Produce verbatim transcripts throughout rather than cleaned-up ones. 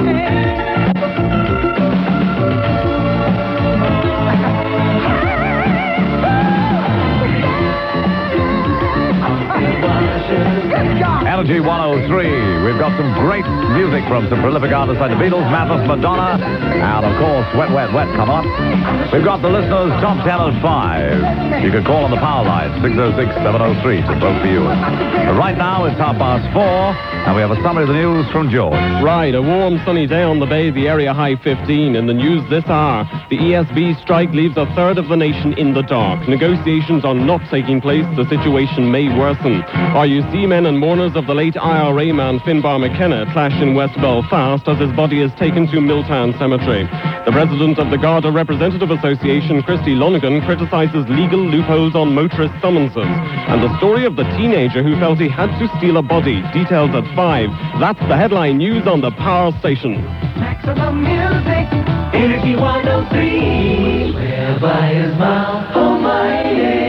Energy one oh three. We've got some great music from some prolific artists like the Beatles, Mathis, Madonna, and of course, Wet, Wet, Wet come up. We've got the listeners' top ten at five. You can call on the power line, six oh six, seven oh three, to vote for you. But right now, it's half past four, and we have a summary of the news from George. Right, a warm, sunny day on the bay, the area high fifteen. In the news this hour, the E S B strike leaves a third of the nation in the dark. Negotiations are not taking place. The situation may worsen. R U C men and mourners of the late I R A man Finbar McKenna clashed in West Belfast as his body is taken to Milltown Cemetery. The president of the Garda Representative Association, Christy Lonergan, criticises legal loopholes on motorist summonses. And the story of the teenager who felt he had to steal a body. Details at five. That's the headline news on the Power Station. Maximum music, Energy one oh three. Swear by his mouth almighty.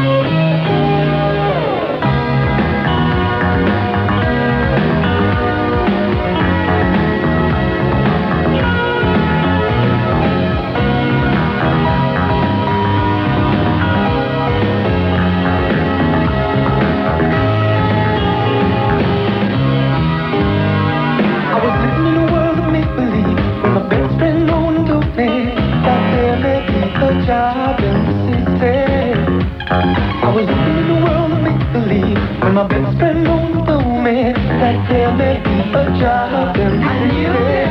I was living in a world of make-believe when my best friend won't know me that there may be a job in the city.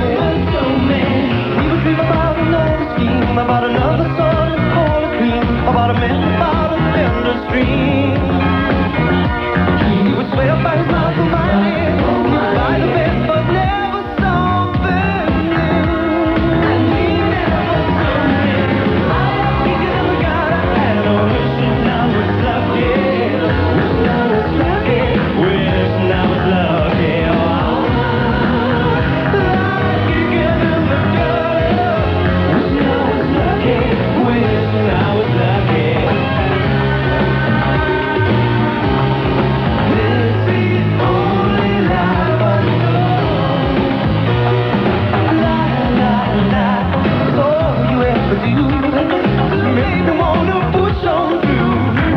We would dream about another scheme, about another sort of cola cream, about a man about a vendor stream. He would swear by his mouth and my name, he would buy the best but never something new. And he never something. I was thinking of a God I had no wishing I was lucky. Wishing I was lucky. Wishing I was lucky. Oh, I could give him a dollar. Wishing I was lucky. Wishing I was lucky. This is the only life I know. La la la. It's all you ever do. Make me wanna push on through.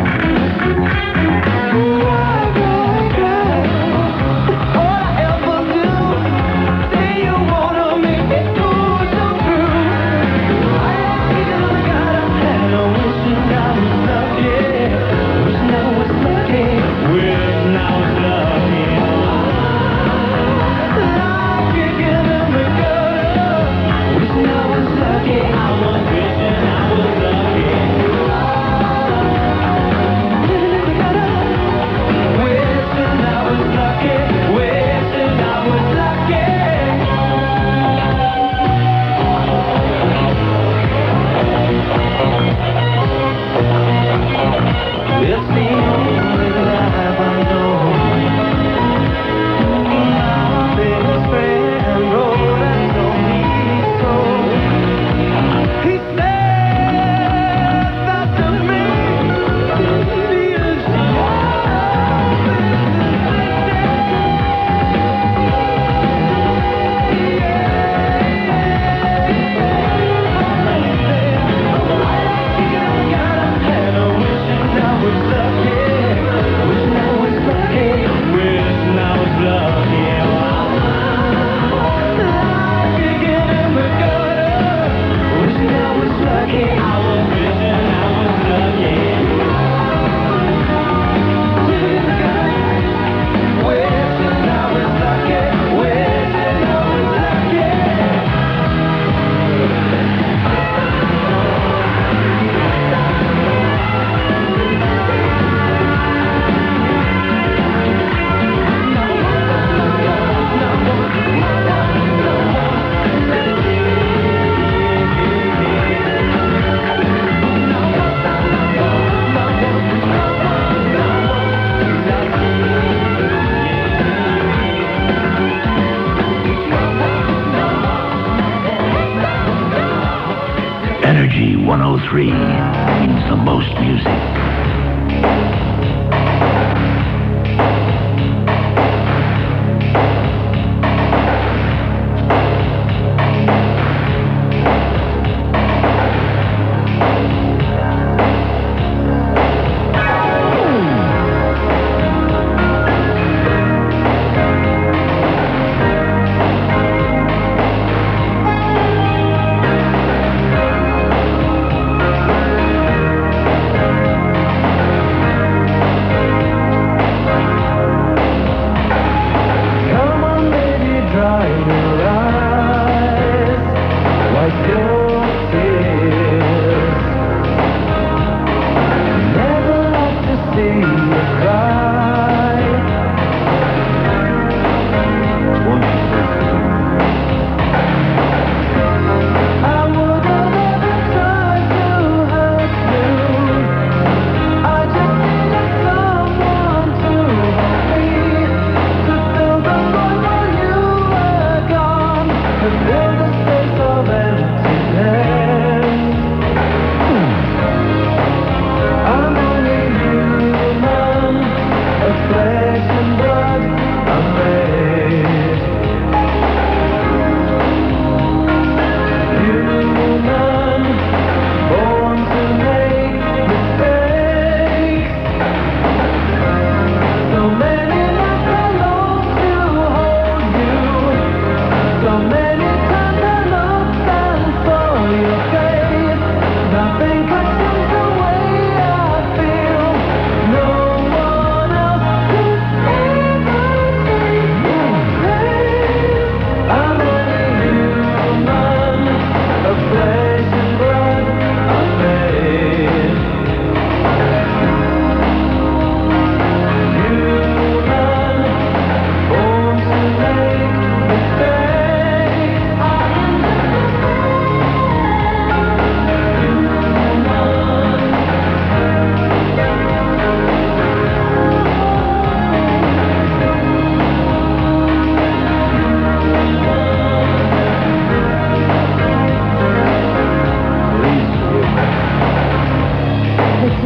Cry, cry, cry. All I ever do. Say you wanna make me push on through. I feel God I had no wishing I was lucky. Wishing I was lucky. Wishing I was lucky. I could give him a gutter. Wishing I was lucky. I was wishing I was lucky. Wishing I was lucky. Wishing I was lucky. It's the only life I know. My biggest friend wrote and told me so. He said that to me, the Energy one oh three means the most music.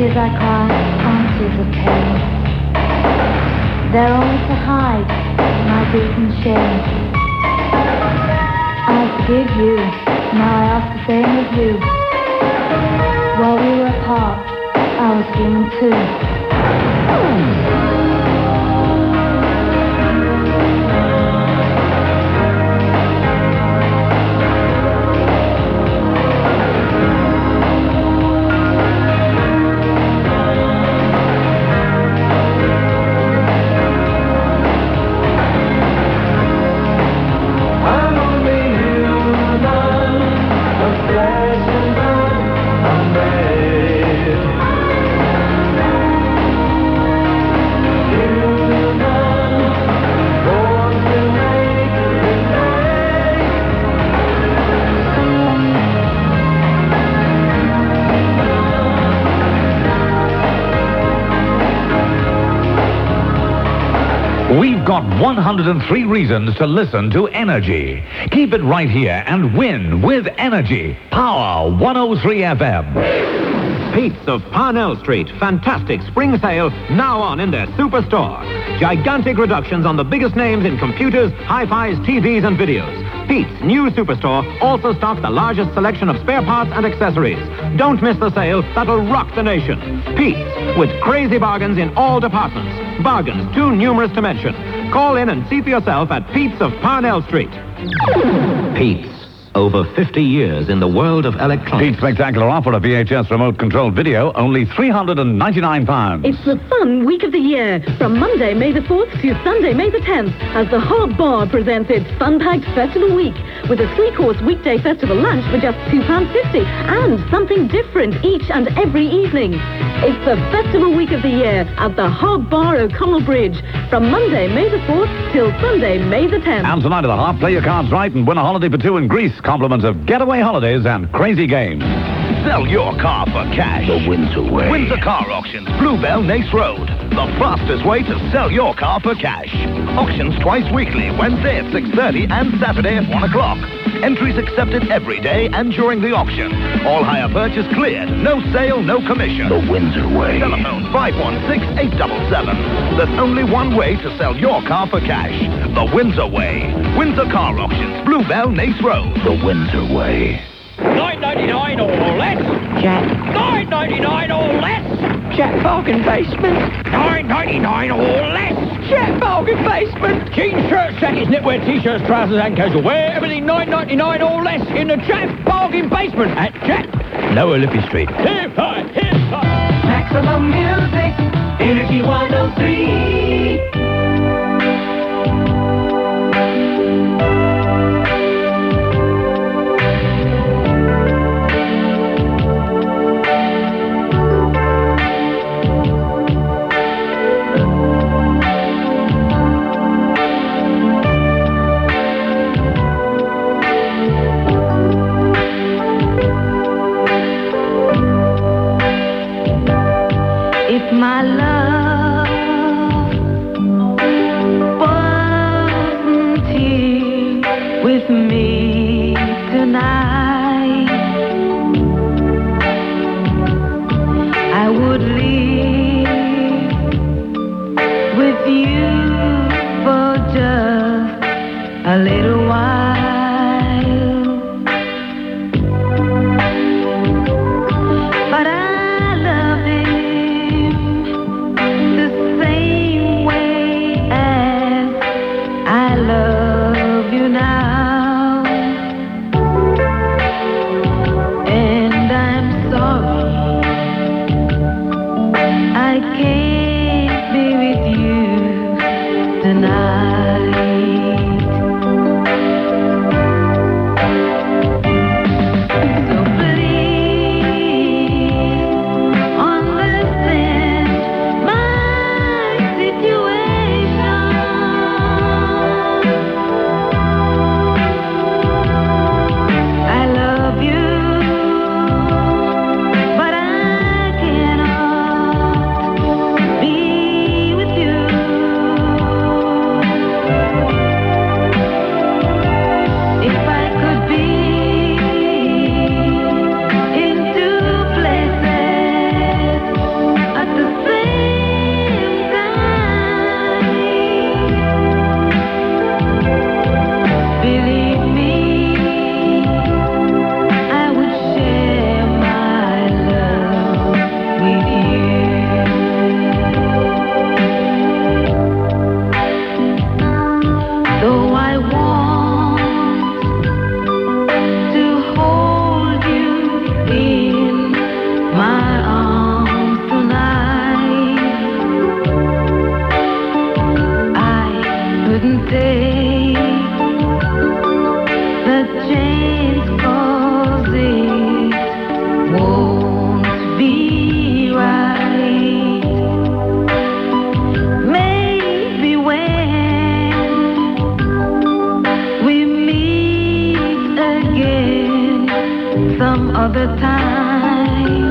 tears I cry aren't tears of pain. They're only to hide my guilt and shame. I forgive you, now I ask the same of you. While we were apart, I was human too. We've got one hundred three reasons to listen to Energy. Keep it right here and win with Energy. Power one oh three F M. Pete's of Parnell Street. Fantastic spring sale now on in their superstore. Gigantic reductions on the biggest names in computers, hi-fis, T Vs and videos. Pete's new superstore also stocks the largest selection of spare parts and accessories. Don't miss the sale that'll rock the nation. Pete's, with crazy bargains in all departments. Bargains too numerous to mention. Call in and see for yourself at Pete's of Parnell Street. Pete's. Over fifty years in the world of electronics. Pete's spectacular offer of V H S remote-controlled video, only three hundred ninety-nine pounds. It's the fun week of the year, from Monday, May the fourth to Sunday, May the tenth, as the Hog Bar presents its fun-packed festival week, with a three-course weekday festival lunch for just two pounds fifty, and something different each and every evening. It's the festival week of the year at the Hog Bar O'Connell Bridge, from Monday, May the fourth, till Sunday, May the tenth. And tonight at the Harp, play your cards right and win a holiday for two in Greece. Compliments of getaway holidays and crazy games. Sell your car for cash. The Windsor Way. Windsor Car Auctions, Bluebell, Nace Road. The fastest way to sell your car for cash. Auctions twice weekly, Wednesday at six thirty and Saturday at one o'clock. Entries accepted every day and during the auction. All hire purchase cleared. No sale, no commission. The Windsor Way. Telephone five one six, eight seven seven. There's only one way to sell your car for cash. The Windsor Way. Windsor Car Auctions, Bluebell, Nace Road. The Windsor Way. nine ninety-nine or less. Jack. nine ninety-nine or less. Jack Bargain Basement. nine ninety-nine or less. Jack Bargain Basement. Jeans, shirts, jackets, knitwear, t-shirts, trousers and casual wear. Everything nine ninety-nine or less in the Jack Bargain Basement at Jack. Lower Liffey Street. Hip high, hip high. Maximum music, Energy one oh three. If my love wasn't here with me tonight, I would live with you for just a little while. But I love him the same way as I love you now. And I'm sorry I can't be with you tonight. change 'cause it won't be right. Maybe when we meet again some other time,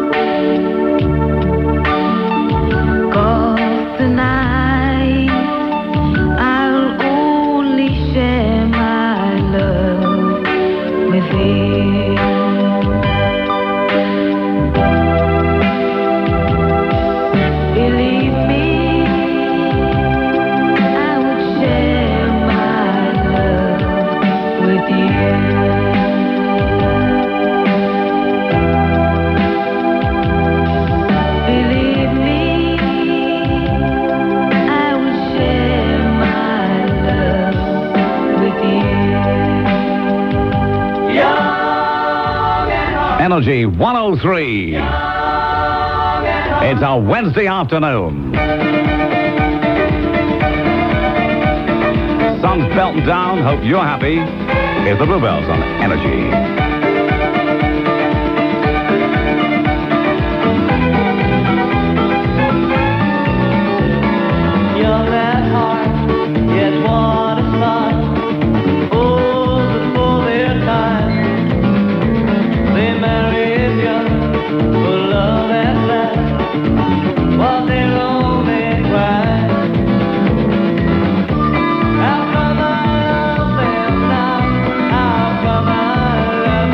'cause tonight I'll only share my love with him. Believe me, I would share my love with you. Believe me, I would share my love with you. Energy one oh three. It's a Wednesday afternoon. Sun's belting down. Hope you're happy. Here's the Bluebells on Energy. Young at heart, yet what a fun. Fools before their time. They married young, for love at last. While they're old, they cry. How come I love them now? How come I love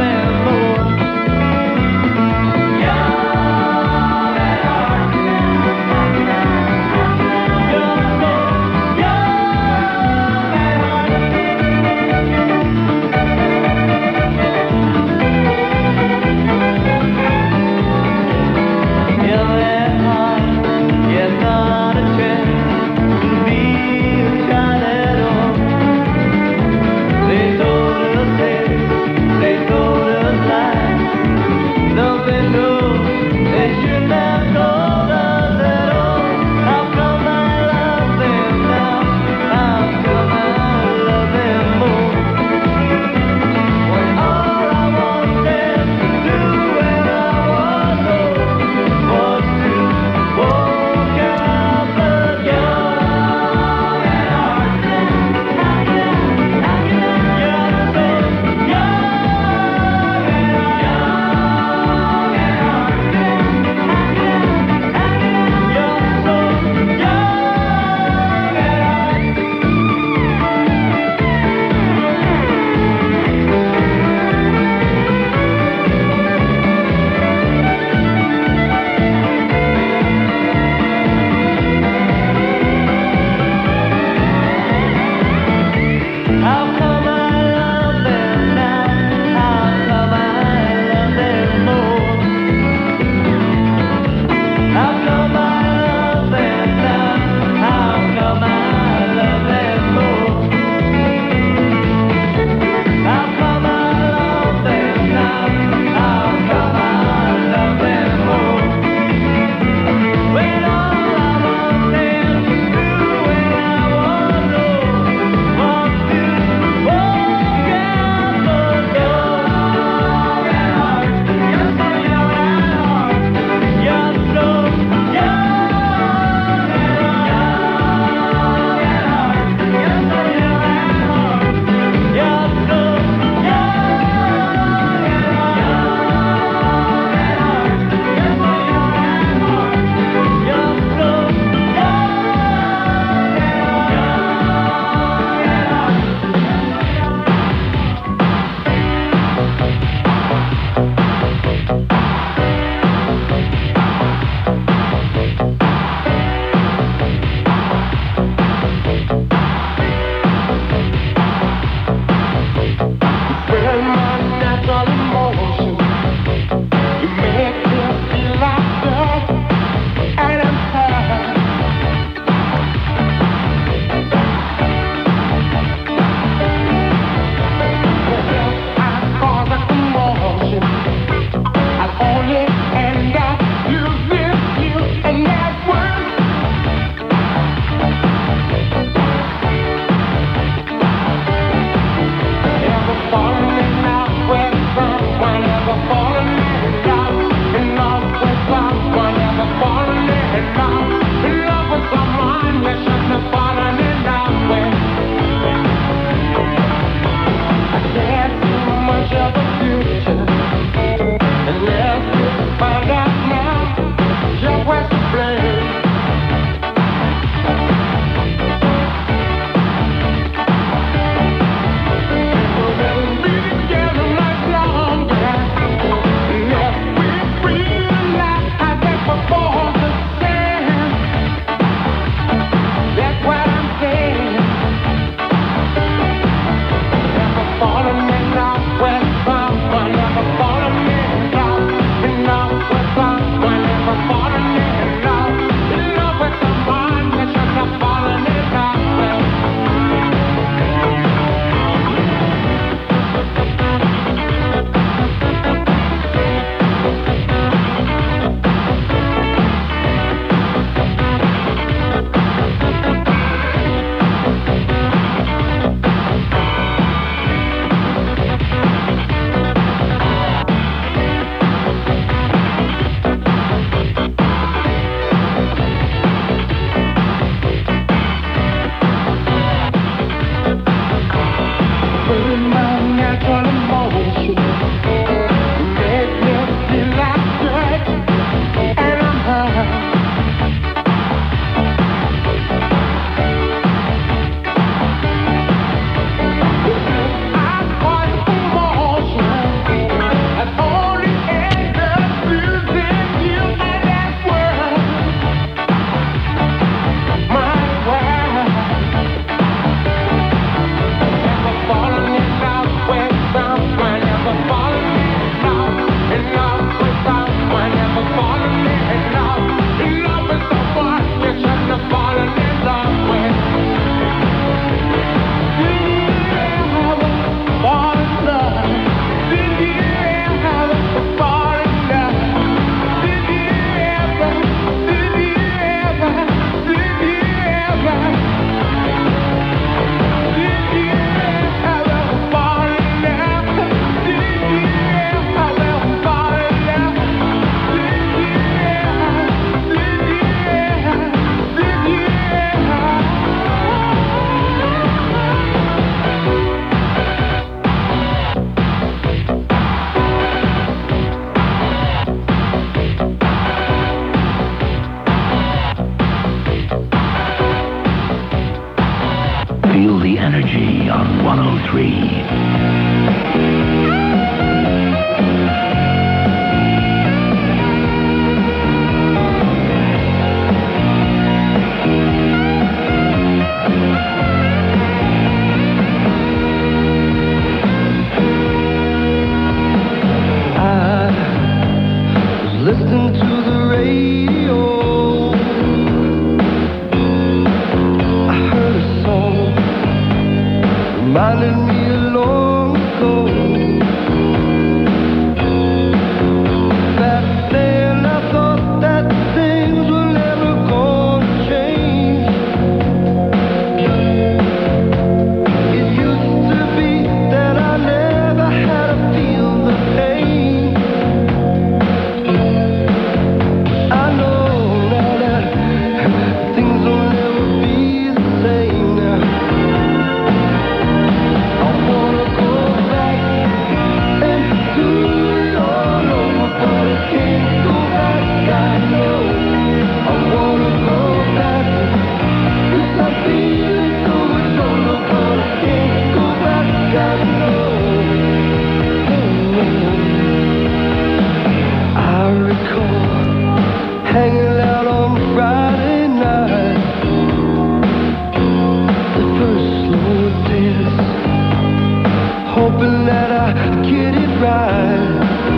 hoping that I get it right.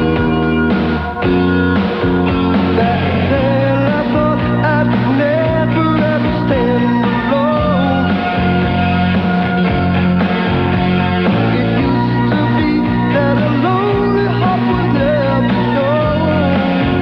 Back then I thought I'd never ever stand alone. It used to be that a lonely heart was never shown.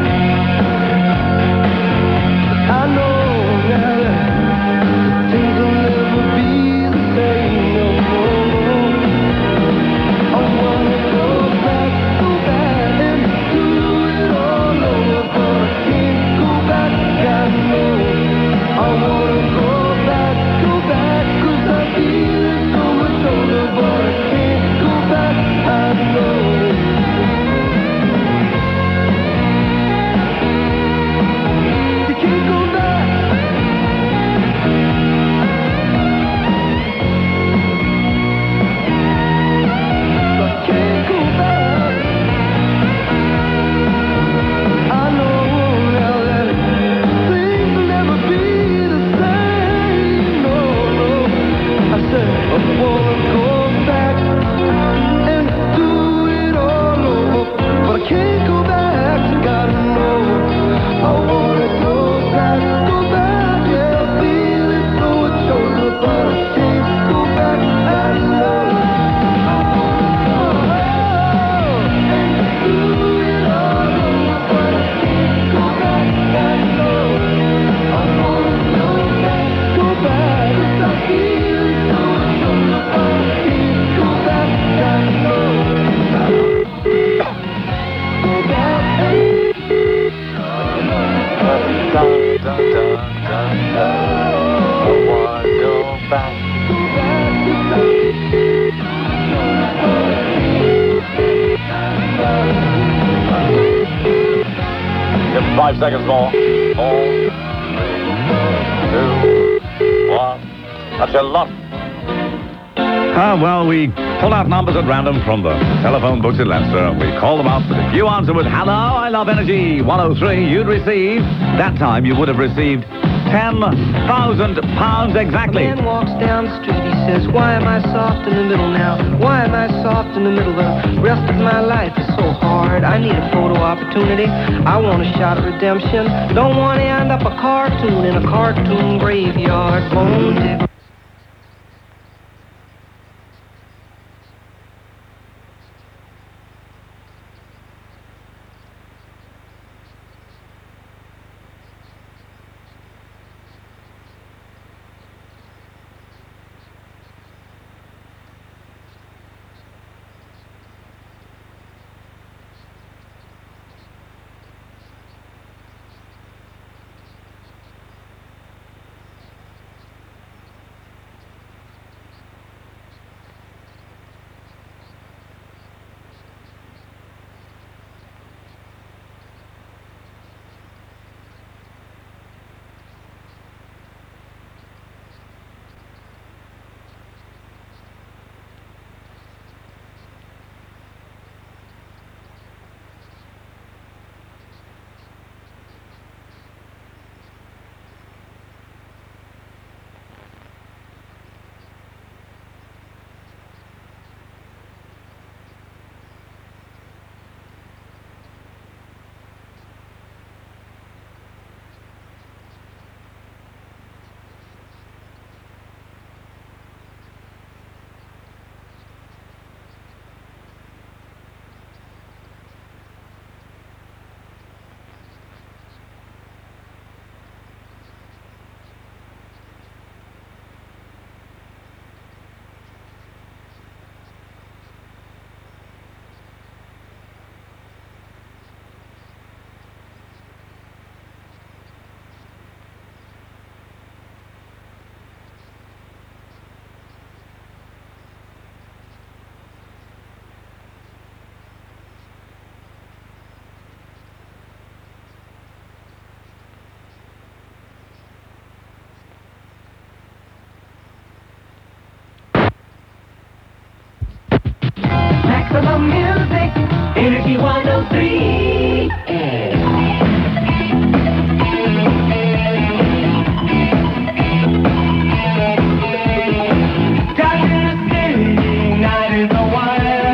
But I know now that things will never be the same no more. I wanna go back, go back and do it all over, but I can't go back, I know. I wanna go back, go back, 'cause I feel it so much older, but I can't go back, I know. You can't go back. I can't go back. I know now that things will never be the same. No, no. I said I wanna go back and do it all over, but I can't go back. I gotta know. I wanna go back, go back. Yeah, I feel it so much older, but I can't go back. I know. Give him five seconds more. Four, three, two, one. That's your lot. Ah, well, we pull out numbers at random from the telephone books in Leicester, and we call them up. But if you answer with "Hello, I love Energy one oh three," you'd receive, that time you would have received ten thousand pounds exactly. A man walks down the street, he says, why am I soft in the middle now? Why am I soft in the middle? The rest of my life is so hard. I need a photo opportunity. I want a shot at redemption. Don't want to end up a cartoon in a cartoon graveyard. Bone digger. Maximum music, Energy one oh three. Got in the city, night is a wild.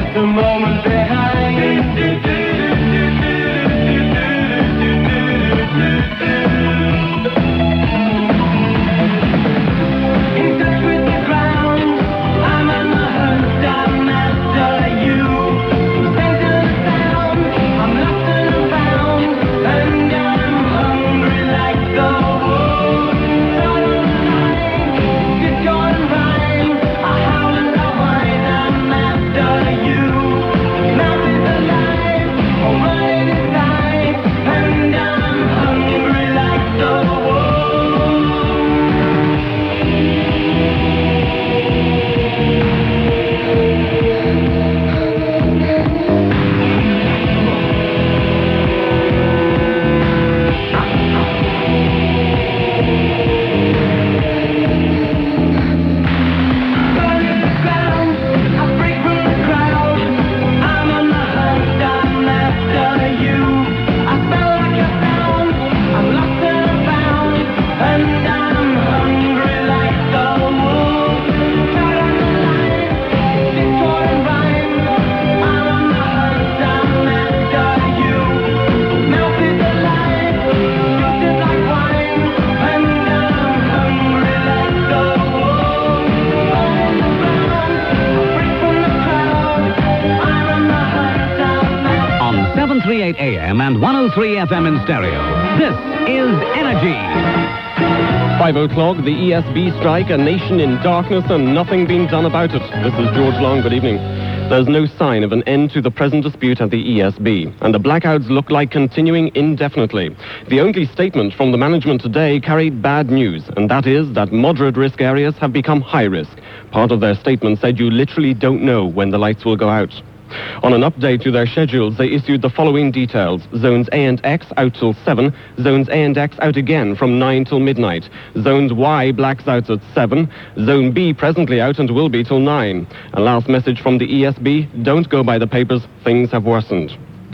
just a moment behind. In touch with the ground, I'm on the hunt, I'm after you. Center the sound, I'm lost and found, and I'm hungry like the wolf. Shot on the line, discord and rhyme, I howl and I whine, I'm after you. Mouth is alive, oh mind is tight, and I'm hungry like the wolf. Burning the ground, I break from the crowd. I'm on the hunt, I'm after you. I smell like a sound, I'm lost and found, and I'm hungry like the wolf. Shot on the line, discord and rhyme. I'm on the hunt, I'm after you. Mouth is alive, truth is like wine, and I'm hungry like the wolf. Burning the ground, I break from the crowd. I'm on the hunt, I'm after On seven thirty-eight A M and one oh three F M in stereo, this is Energy. Five o'clock, the E S B strike, a nation in darkness and nothing being done about it. This is George Long, good evening. There's no sign of an end to the present dispute at the E S B, and the blackouts look like continuing indefinitely. The only statement from the management today carried bad news, and that is that moderate risk areas have become high risk. Part of their statement said you literally don't know when the lights will go out. On an update to their schedules, they issued the following details. Zones A and X out till seven. Zones A and X out again from nine till midnight. Zones Y blacks out at seven. Zone B presently out and will be till nine. A last message from the E S B, don't go by the papers, things have worsened.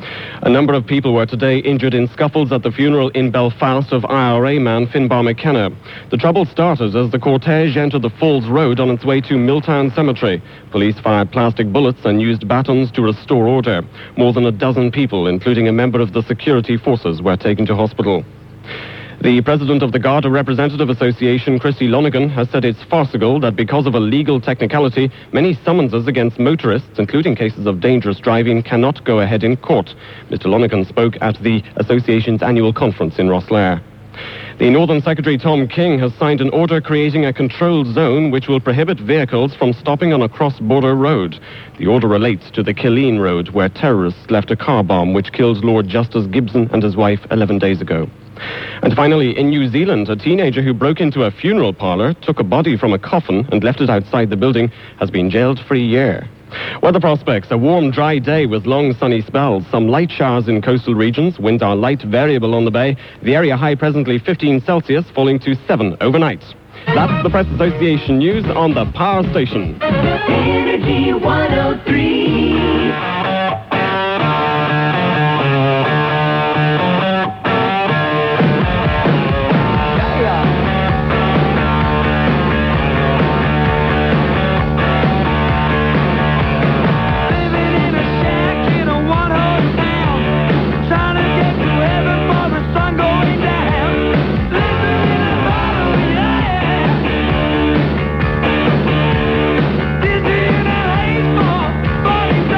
A number of people were today injured in scuffles at the funeral in Belfast of I R A man Finbar McKenna. The trouble started as the cortege entered the Falls Road on its way to Milltown Cemetery. Police fired plastic bullets and used batons to restore order. More than a dozen people, including a member of the security forces, were taken to hospital. The president of the Garda Representative Association, Christy Lonergan, has said it's farcical that because of a legal technicality, many summonses against motorists, including cases of dangerous driving, cannot go ahead in court. Mister Lonergan spoke at the association's annual conference in Rosslare. The Northern Secretary Tom King has signed an order creating a controlled zone which will prohibit vehicles from stopping on a cross-border road. The order relates to the Killeen Road, where terrorists left a car bomb which killed Lord Justice Gibson and his wife eleven days ago. And finally, in New Zealand, a teenager who broke into a funeral parlor, took a body from a coffin and left it outside the building, has been jailed for a year. Weather prospects, a warm, dry day with long sunny spells. Some light showers in coastal regions. Winds are light, variable on the bay. The area high presently fifteen Celsius, falling to seven overnight. That's the Press Association news on the Power Station. Energy one oh three. This is a haze ball,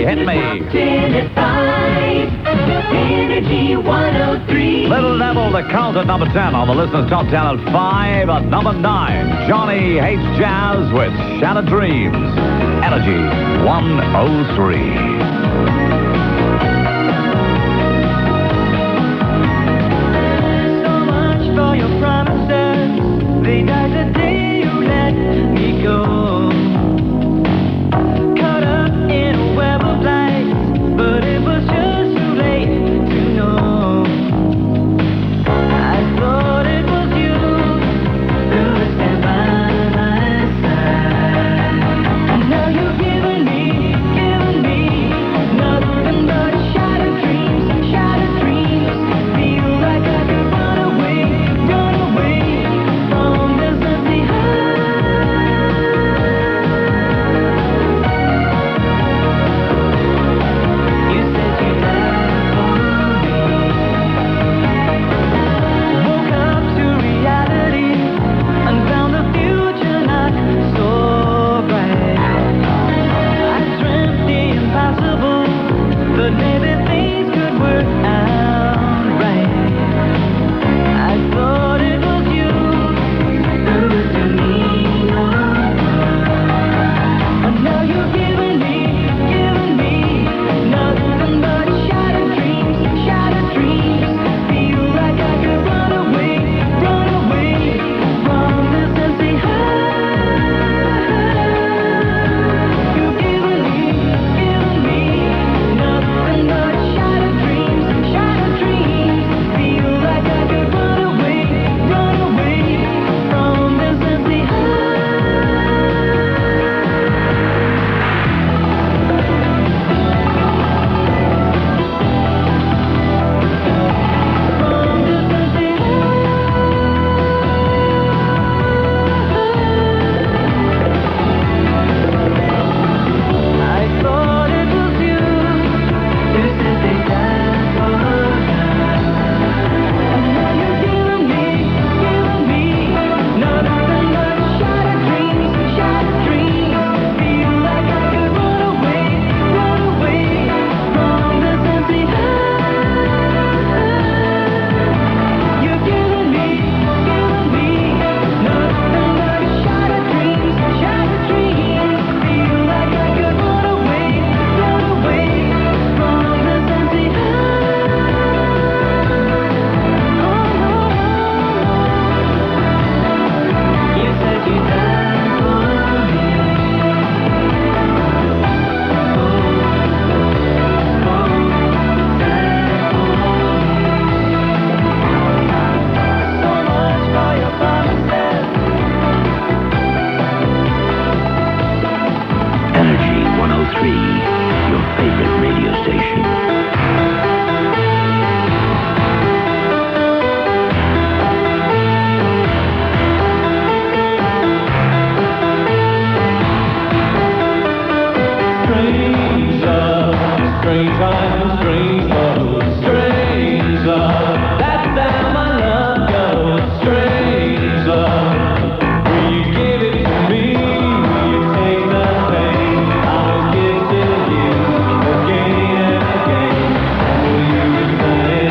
hit me. Energy one oh three. Little Devil, the count at number ten on the listener's top ten at five. At number nine, Johnny Hates Jazz with Shattered Dreams. Energy one oh three. They died the day you let me go. Caught up in a web of lies, but it was just too late to know. I thought it was you who would stand by my side. And now you've given me, given me nothing but shattered dreams, shattered dreams. Feel like I could run away, run away. But maybe things could work out right. I thought it was you who was to me. And now you've given me, given me nothing but shattered dreams, shattered dreams. Feel like I could run away, run away from this empty heart. You've given me, given me nothing but shattered dreams, shattered dreams. Feel like I could run away, run away from this empty I thought it was you who said they died for love. And now you've given me, given me nothing but shattered dreams, shattered dreams. Feel like I could run away, run away from this empty heart. You've given me, given me nothing but shattered dreams, shattered dreams. Feel like I could run away, run away from this empty heart. Oh no, you said you died for me. Oh, oh, died for me. So much for your promises. Energy one oh three, your favorite radio station. Strange love, strange times, strange love, strange love. That's how my love goes. Strange love, will you give it to me? Will you take the pain? I'll give to you again and again. Will you return it?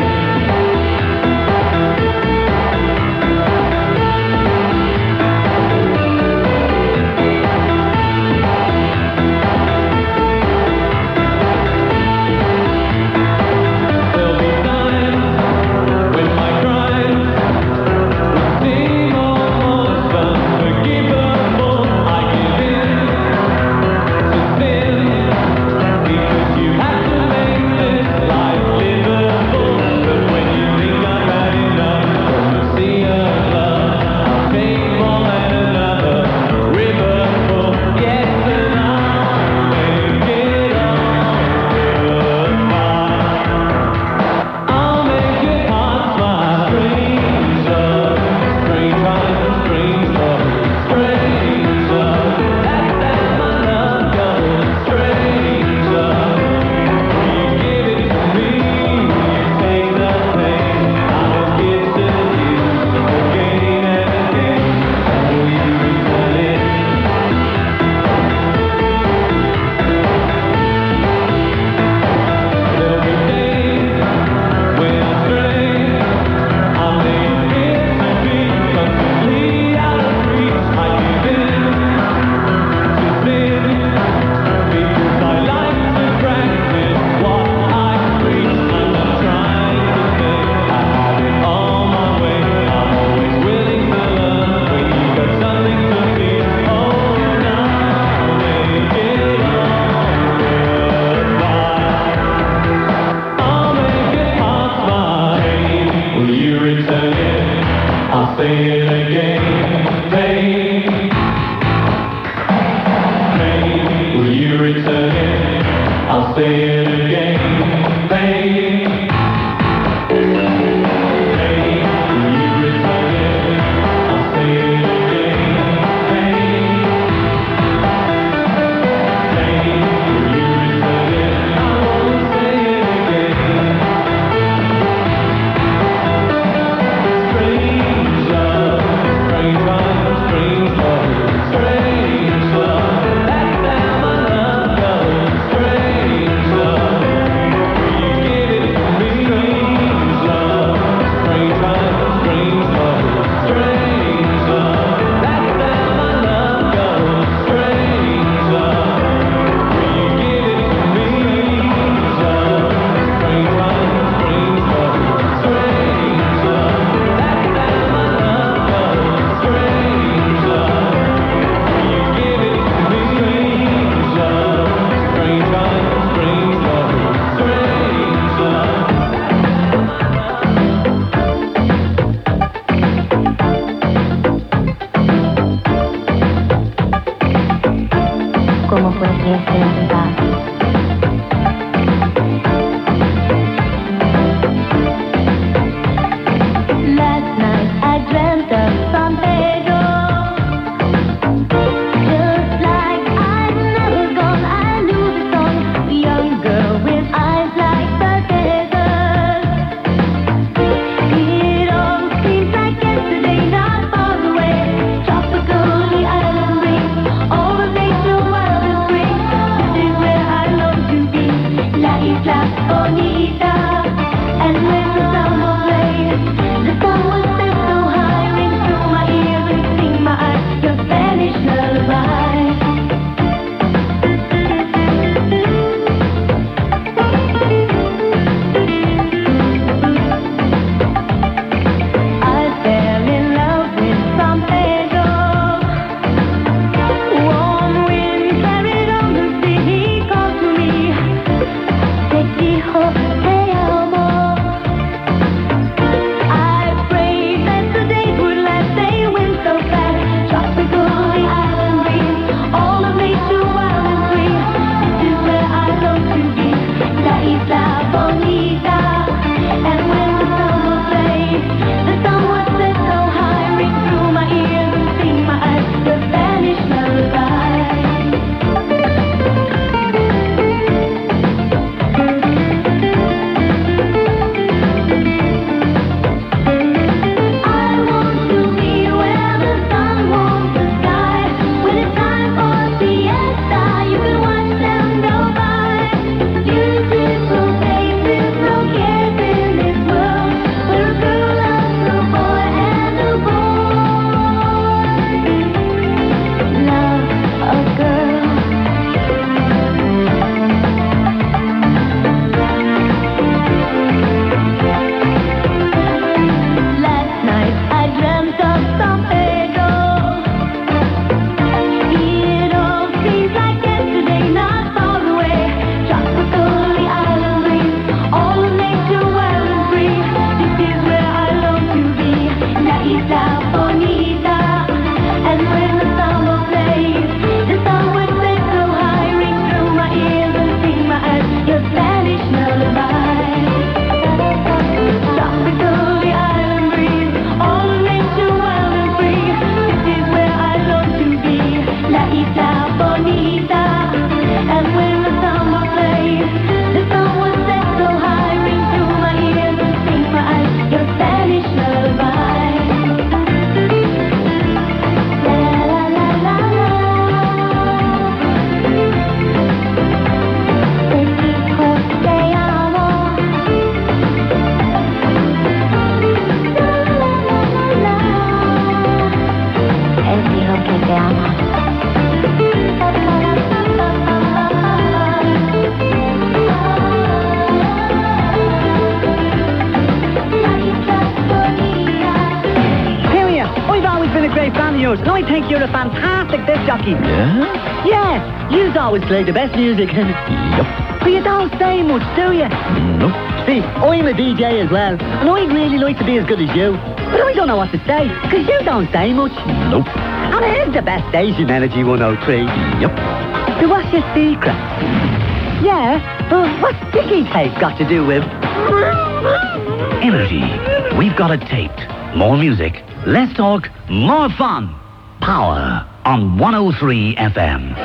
I'll say it again. Pain. ¿Cómo fue que se empezó? Last night I dreamt of San Pedro. Just like I'd never gone, I knew the song. The young girl with eyes like the desert. It all seems like yesterday, not far away. Tropical, the island breeze, all of nature wild and free. This is where I long to be, La Isla Bonita. And when the samba plays, the sun was set so high, rings through my ears and sting my eyes, your Spanish lullaby. I fell in love with San Pedro. Warm wind carried on the sea, he called to me, te dijo te amo. I prayed that the days would last, they went so fast. Tropical, the island breeze, all of nature wild and free. This is where I long to be, La Isla Bonita. And when the summer plays, the sun was set so high, ring through my ears and sting my eyes, the Spanish lullaby. I want to be where the sun warms the sky. When it's time for siesta, you can watch them go by. Beautiful faces, no cares in this world, where a girl loves a boy and a boy loves a girl. Last night I dreamt of San Pedro. It all seems like yesterday, not far away. Tropical, the island breeze, all of nature wild and free. This is where I long to be, La Isla Bonita. And when the summer plays, the sun would set so high, ring through my ears and sting my eyes, your Spanish lullaby. Tropical, the island breeze, all of nature wild and free. This is where I long to be, La Isla Bonita. And when the summer plays, the sun will set so high, ring through my ears and sting my eyes, your Spanish lullaby. La la la la la. Te dijo te amo. Él dijo que te ama. Hear ya, I've always been a great fan of yours, and I think you're a fantastic disc jockey. Yeah? Yeah, you've always played the best music. Yup. But you don't say much, do you? Nope. See, I'm a D J as well, and I'd really like to be as good as you. But I don't know what to say, because you don't say much. Nope. And it is the best station, Energy one oh three. Yup. So what's your secret? Yeah, but what's sticky tape got to do with... Energy. We've got it taped. More music, less talk, more fun. Power on one oh three F M.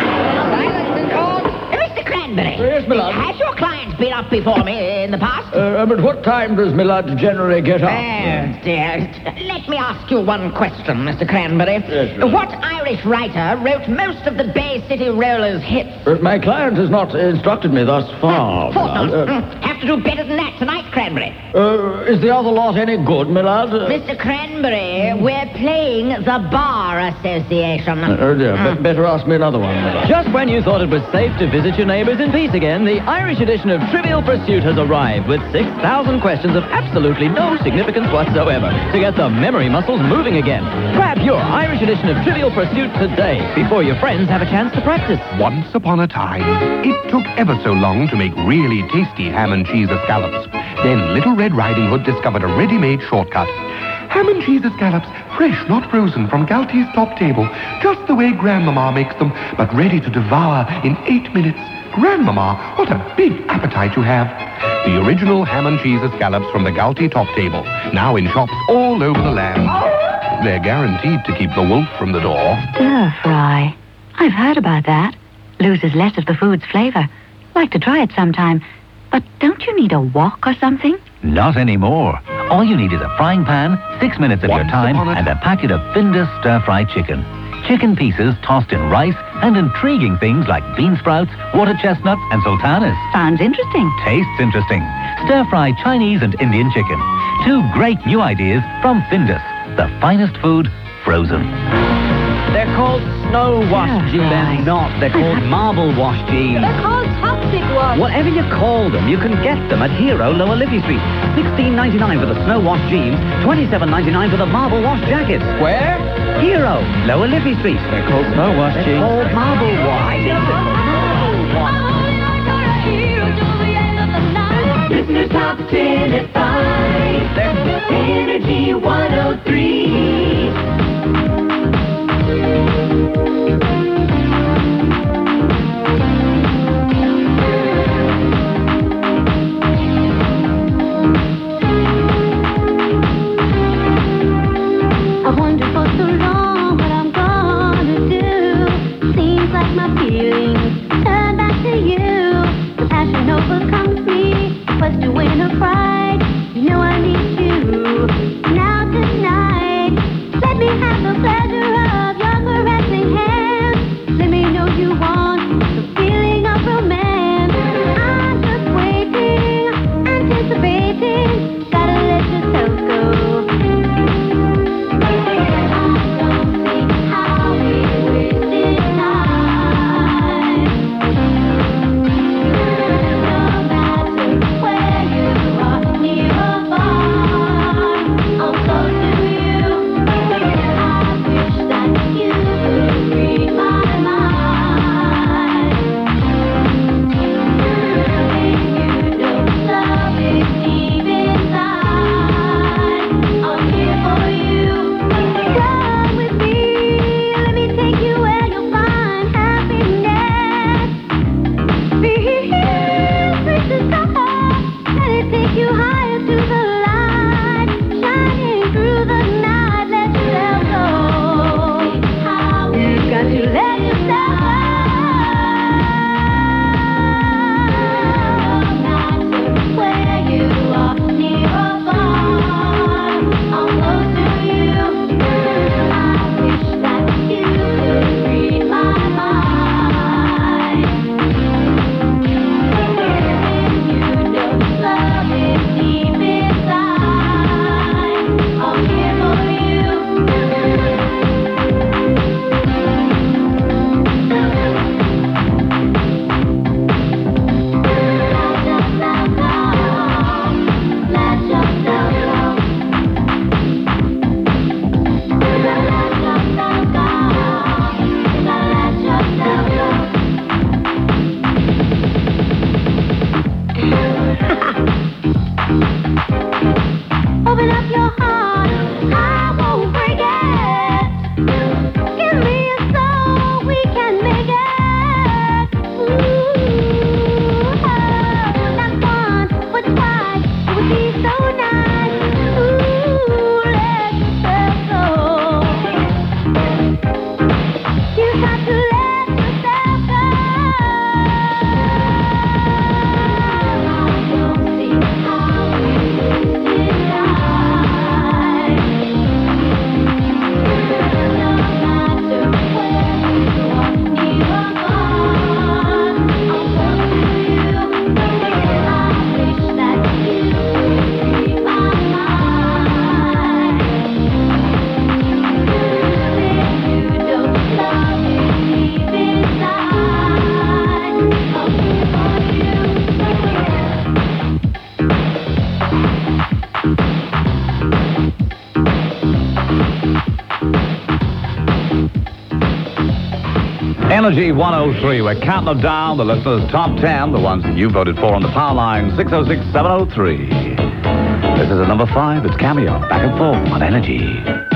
Mister Cranberry. Yes, my lord. Has your client been up before me in the past? Uh, but what time does my lad generally get up? Oh, dear. Let me ask you one question, Mister Cranberry. Yes, sir. What Irish writer wrote most of the Bay City Rollers hits? But my client has not instructed me thus far. Thought not. Uh, Mm, Have to do better than that tonight, Cranberry. uh, is the other lot any good, my lad? Uh, Mister Cranberry, we're playing the Bar Association. oh, dear. Mm. Be- better ask me another one, my lad. Just when you thought it was safe to visit your neighbors in peace again, the Irish edition of Trivial Pursuit has arrived with six thousand questions of absolutely no significance whatsoever to get the memory muscles moving again. Grab your Irish edition of Trivial Pursuit today before your friends have a chance to practice. Once upon a time, it took ever so long to make really tasty ham and cheese escallops. Then Little Red Riding Hood discovered a ready-made shortcut. Ham and cheese escallops, fresh, not frozen, from Galtie's top table. Just the way Grandmama makes them, but ready to devour in eight minutes. Grandmama, what a big appetite you have. The original ham and cheese escallops from the Galtie top table, now in shops all over the land. They're guaranteed to keep the wolf from the door. Stir fry. I've heard about that. Loses less of the food's flavor. Like to try it sometime. But don't you need a wok or something? Not anymore. All you need is a frying pan, six minutes of your time, and a packet of Findus stir-fried chicken. Chicken pieces tossed in rice and intriguing things like bean sprouts, water chestnuts, and sultanas. Sounds interesting. Tastes interesting. Stir-fried Chinese and Indian chicken. Two great new ideas from Findus. The finest food, frozen. They're called snow wash jeans. They're not. They're called marble wash jeans. They're called toxic wash. Whatever you call them, you can get them at Hero, Lower Liffey Street. sixteen ninety-nine for the snow wash jeans, twenty-seven ninety-nine for the marble wash jackets. Where? Hero, Lower Liffey Street. They're called snow wash They're jeans. called marble wash. Listeners top ten at five. Energy one oh three. I wonder for so long what I'm gonna do. Seems like my feelings turn back to you. The passion overcomes me. What's to win or pride? You Energy one oh three. We're counting them down. The listeners' top ten, the ones that you voted for on the power line, six oh six, seven oh three. This is a number five. It's Cameo. Back and forth on Energy.